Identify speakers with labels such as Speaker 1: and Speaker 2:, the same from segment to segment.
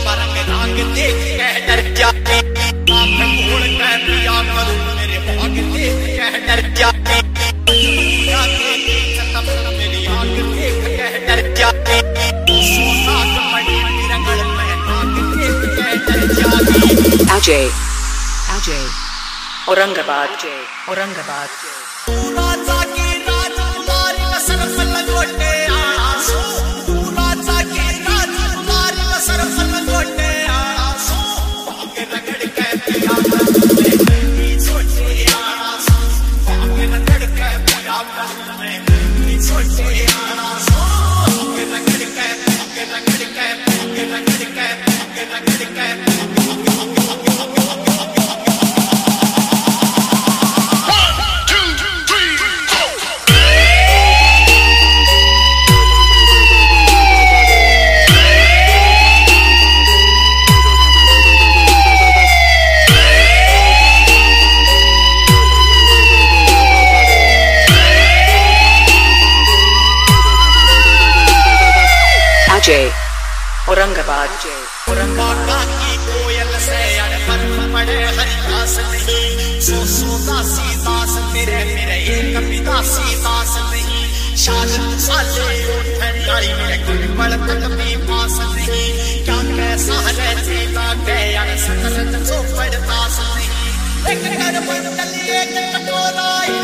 Speaker 1: रंग राग देख कह डर जाती, आँख मोड़ कह पिया करूं मेरे भाग देख कह डर जाती, मेरी आँख देख कह डर जाती, सोना कपड़े रंगड़ में आँख देख कह डर जाती।
Speaker 2: अजय औरंगाबाद
Speaker 1: की कोयल से अड़पन पड़े हरिदास नहीं, सो दासी दास मेरे एक पिता सी दास नहीं, शाद साले उठन आई मेरे कुल बड़कत भी पास नहीं, क्या कैसा है जीता गया सतरत सो पड़तास नहीं, एक कर मंडल एक कटोरा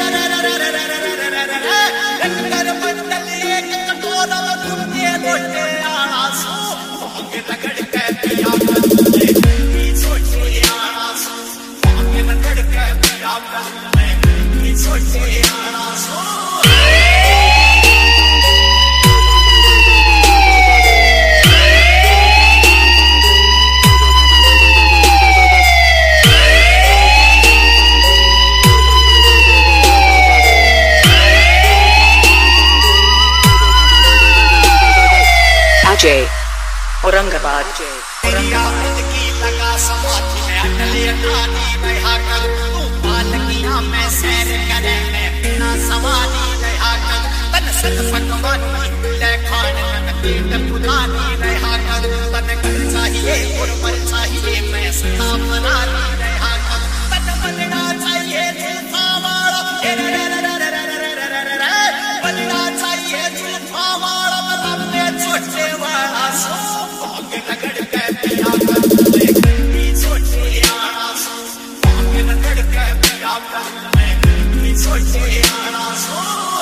Speaker 1: एक कर मंडल एक कटोरा घूमते लोटे आना सो रगड़ के पिया सोचे आना सो रगड़ के पिया सोचे आना सो।
Speaker 2: अजय औरंगाबाद
Speaker 1: की लगा समाधि में अटले नानी रहा कर तू पालकिया में सैर करे मैं बिना सवारी रहा कर तन सत पकवान ले खाने में पेट पुरानी रहा कर तन कर चाहिए और मन चाहिए मैं सता बनानी रहा कर तन बनना चाहिए झूठा वाला बनना चाहिए झूठा वाला मतलब में छोटे वाला सो रगड़ के पिया सोचे आना सो रगड़ के पिया सोचे आना सो।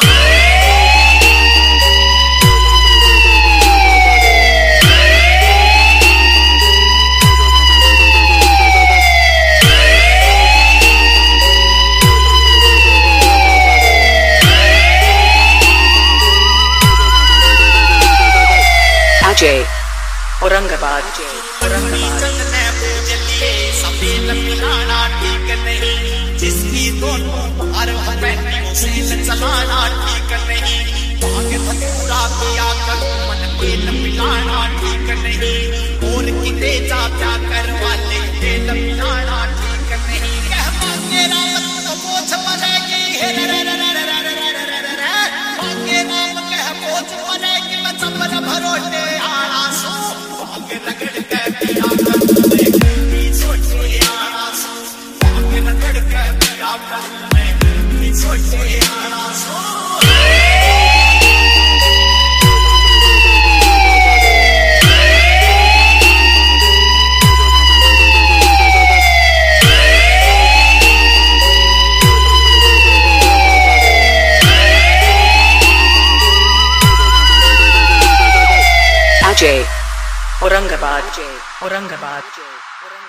Speaker 2: अजय औरंगाबाद
Speaker 1: ठीक नहीं, जिसकी दोनों हर से चलाना ठीक नहीं, भाग धतूरा पिया कर मन तेल मिलाना ठीक नहीं, और किते जा क्या कर वाले तेल मिलाना ठीक नहीं, कह मांगे राम तो बोझ बनेगी मांगे राम कह बोझ बनेगी मैं चंबल भरोटे आना सो रगड़ के पिया सोचे आना सो रगड़ के पिया सोचे आना सो।
Speaker 2: अजय औरंगाबाद